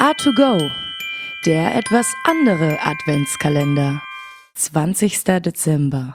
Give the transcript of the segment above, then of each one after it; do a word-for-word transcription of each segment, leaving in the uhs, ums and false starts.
A to go, der etwas andere Adventskalender. zwanzigster Dezember.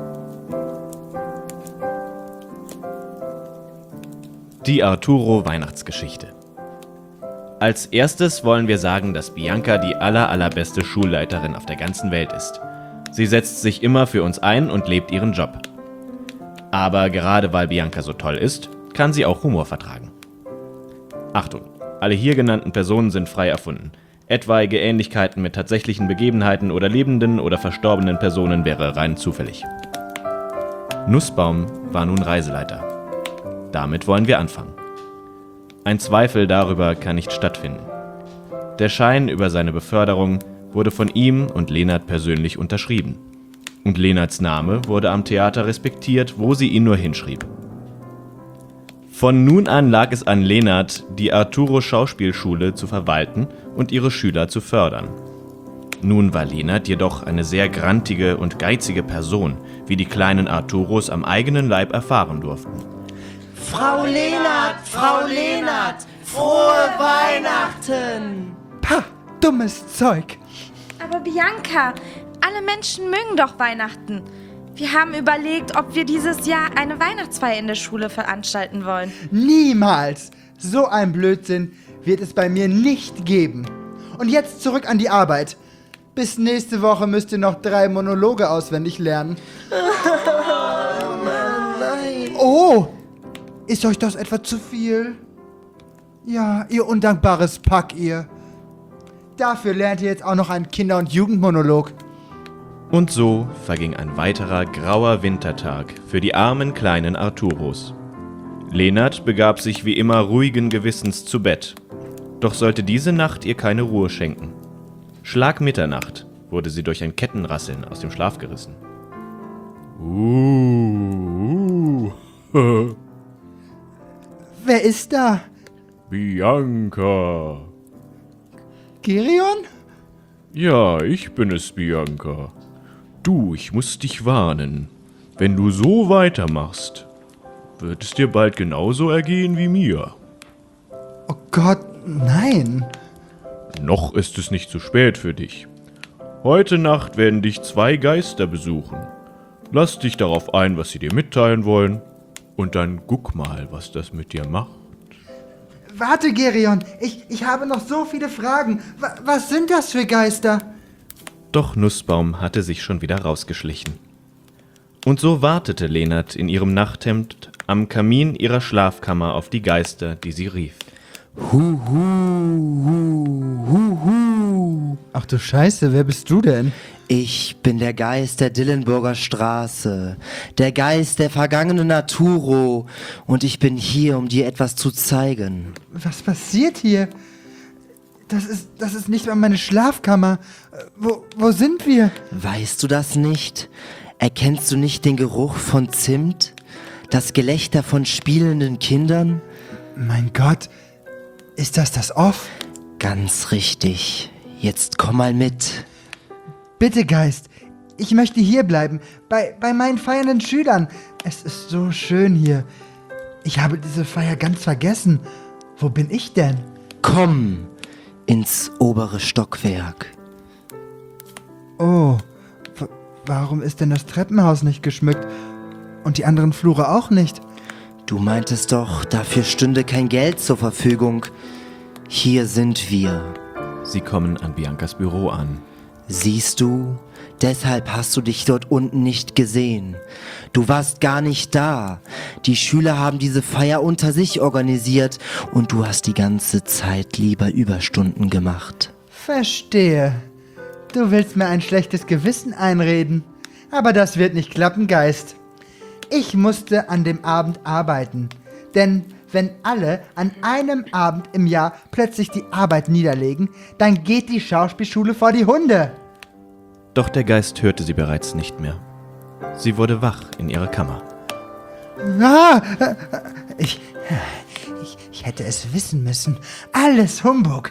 Die Arturo-Weihnachtsgeschichte. Als erstes wollen wir sagen, dass Bianca die aller, allerbeste Schulleiterin auf der ganzen Welt ist. Sie setzt sich immer für uns ein und lebt ihren Job. Aber gerade weil Bianca so toll ist, kann sie auch Humor vertragen. Achtung, alle hier genannten Personen sind frei erfunden. Etwaige Ähnlichkeiten mit tatsächlichen Begebenheiten oder lebenden oder verstorbenen Personen wäre rein zufällig. Nussbaum war nun Reiseleiter. Damit wollen wir anfangen. Ein Zweifel darüber kann nicht stattfinden. Der Schein über seine Beförderung wurde von ihm und Lenart persönlich unterschrieben. Und Lenarts Name wurde am Theater respektiert, wo sie ihn nur hinschrieb. Von nun an lag es an Lenart, die Arturo-Schauspielschule zu verwalten und ihre Schüler zu fördern. Nun war Lenart jedoch eine sehr grantige und geizige Person, wie die kleinen Arturos am eigenen Leib erfahren durften. Frau Lenart, Frau Lenart, frohe Weihnachten! Pah, dummes Zeug. Aber Bianca, alle Menschen mögen doch Weihnachten. Wir haben überlegt, ob wir dieses Jahr eine Weihnachtsfeier in der Schule veranstalten wollen. Niemals! So ein Blödsinn wird es bei mir nicht geben. Und jetzt zurück an die Arbeit. Bis nächste Woche müsst ihr noch drei Monologe auswendig lernen. Oh Mann, nein! Oh! Ist euch das etwa zu viel? Ja, ihr undankbares Pack, ihr. Dafür lernt ihr jetzt auch noch einen Kinder- und Jugendmonolog. Und so verging ein weiterer grauer Wintertag für die armen kleinen Arturos. Lenart begab sich wie immer ruhigen Gewissens zu Bett. Doch sollte diese Nacht ihr keine Ruhe schenken. Schlag Mitternacht wurde sie durch ein Kettenrasseln aus dem Schlaf gerissen. Uh, uh. Wer ist da? Bianca. Gerion? Ja, ich bin es, Bianca. Du, ich muss dich warnen. Wenn du so weitermachst, wird es dir bald genauso ergehen wie mir. Oh Gott, nein. Noch ist es nicht zu spät für dich. Heute Nacht werden dich zwei Geister besuchen. Lass dich darauf ein, was sie dir mitteilen wollen, und dann guck mal, was das mit dir macht. Warte, Gerion, ich, ich habe noch so viele Fragen. Wa- was sind das für Geister? Doch Nussbaum hatte sich schon wieder rausgeschlichen. Und so wartete Lenart in ihrem Nachthemd am Kamin ihrer Schlafkammer auf die Geister, die sie rief. Hu, hu, hu, hu, hu. Ach du Scheiße, wer bist du denn? Ich bin der Geist der Dillenburger Straße, der Geist der vergangenen Arturo, und ich bin hier, um dir etwas zu zeigen. Was passiert hier? Das ist, das ist nicht mal meine Schlafkammer. Äh, Wo, wo sind wir? Weißt du das nicht? Erkennst du nicht den Geruch von Zimt? Das Gelächter von spielenden Kindern? Mein Gott, ist das das Off? Ganz richtig. Jetzt komm mal mit. Bitte, Geist, ich möchte hier bleiben, bei, bei meinen feiernden Schülern. Es ist so schön hier. Ich habe diese Feier ganz vergessen. Wo bin ich denn? Komm ins obere Stockwerk. Oh, w- warum ist denn das Treppenhaus nicht geschmückt? Und die anderen Flure auch nicht? Du meintest doch, dafür stünde kein Geld zur Verfügung. Hier sind wir. Sie kommen an Biancas Büro an. Siehst du? Deshalb hast du dich dort unten nicht gesehen. Du warst gar nicht da. Die Schüler haben diese Feier unter sich organisiert und du hast die ganze Zeit lieber Überstunden gemacht. Verstehe. Du willst mir ein schlechtes Gewissen einreden. Aber das wird nicht klappen, Geist. Ich musste an dem Abend arbeiten. Denn wenn alle an einem Abend im Jahr plötzlich die Arbeit niederlegen, dann geht die Schauspielschule vor die Hunde. Doch der Geist hörte sie bereits nicht mehr. Sie wurde wach in ihrer Kammer. Ah, äh, ich, ich, ich hätte es wissen müssen. Alles Humbug.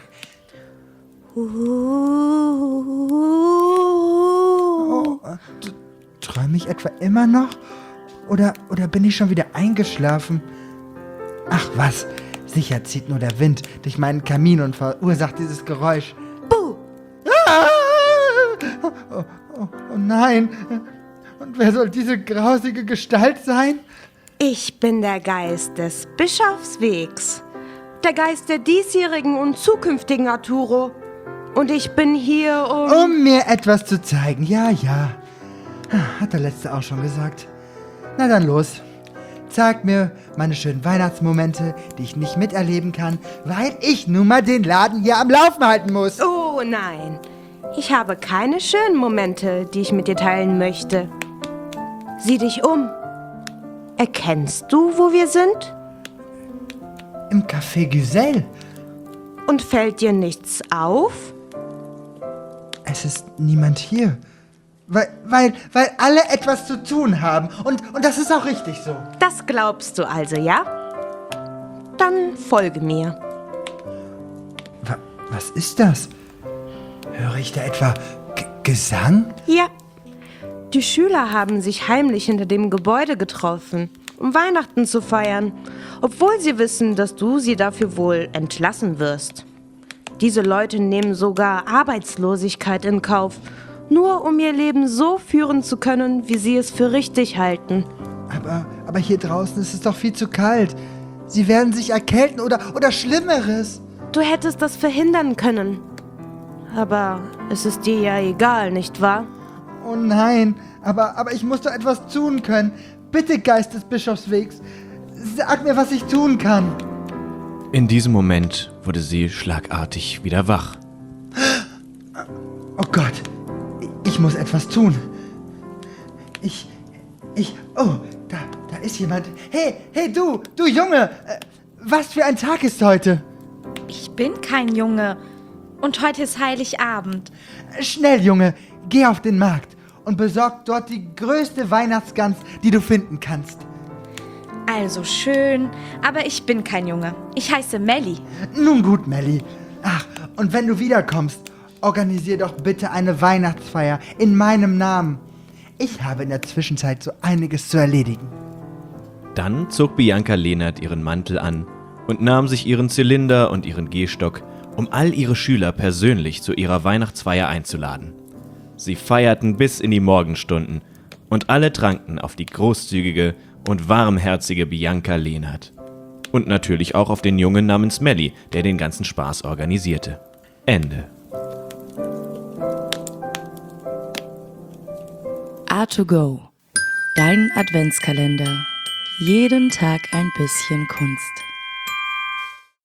Oh, t- träume ich etwa immer noch? Oder, oder bin ich schon wieder eingeschlafen? Ach was, Sicher zieht nur der Wind durch meinen Kamin und verursacht dieses Geräusch. Buh! Ah! Oh, oh, oh, oh nein. Und wer soll diese grausige Gestalt sein? Ich bin der Geist des Bischofswegs. Der Geist der diesjährigen und zukünftigen Arturo. Und ich bin hier, um... Um mir etwas zu zeigen. Ja, ja. Hat der Letzte auch schon gesagt. Na dann los. Zeig mir meine schönen Weihnachtsmomente, die ich nicht miterleben kann, weil ich nun mal den Laden hier am Laufen halten muss. Oh nein, ich habe keine schönen Momente, die ich mit dir teilen möchte. Sieh dich um. Erkennst du, wo wir sind? Im Café Güzel. Und fällt dir nichts auf? Es ist niemand hier. Weil, weil, weil alle etwas zu tun haben. Und, und das ist auch richtig so. Das glaubst du also, ja? Dann folge mir. Wa- Was ist das? Höre ich da etwa G- Gesang? Ja. Die Schüler haben sich heimlich hinter dem Gebäude getroffen, um Weihnachten zu feiern, obwohl sie wissen, dass du sie dafür wohl entlassen wirst. Diese Leute nehmen sogar Arbeitslosigkeit in Kauf, nur um ihr Leben so führen zu können, wie sie es für richtig halten. Aber, aber hier draußen ist es doch viel zu kalt. Sie werden sich erkälten oder, oder Schlimmeres. Du hättest das verhindern können. Aber es ist dir ja egal, nicht wahr? Oh nein, aber, aber ich muss doch etwas tun können. Bitte, Geist des Bischofswegs, sag mir, was ich tun kann. In diesem Moment wurde sie schlagartig wieder wach. Oh Gott, ich muss etwas tun. Ich, ich, oh, da, da ist jemand. Hey, hey du, du Junge, äh, was für ein Tag ist heute? Ich bin kein Junge. Und heute ist Heiligabend. Schnell, Junge, geh auf den Markt und besorg dort die größte Weihnachtsgans, die du finden kannst. Also schön, aber ich bin kein Junge. Ich heiße Melli. Nun gut, Melli. Ach, und wenn du wiederkommst, organisier doch bitte eine Weihnachtsfeier in meinem Namen. Ich habe in der Zwischenzeit so einiges zu erledigen. Dann zog Bianca Lehnert ihren Mantel an und nahm sich ihren Zylinder und ihren Gehstock, um all ihre Schüler persönlich zu ihrer Weihnachtsfeier einzuladen. Sie feierten bis in die Morgenstunden und alle tranken auf die großzügige und warmherzige Bianca Lehnert. Und natürlich auch auf den Jungen namens Melli, der den ganzen Spaß organisierte. Ende. A to go. Dein Adventskalender. Jeden Tag ein bisschen Kunst.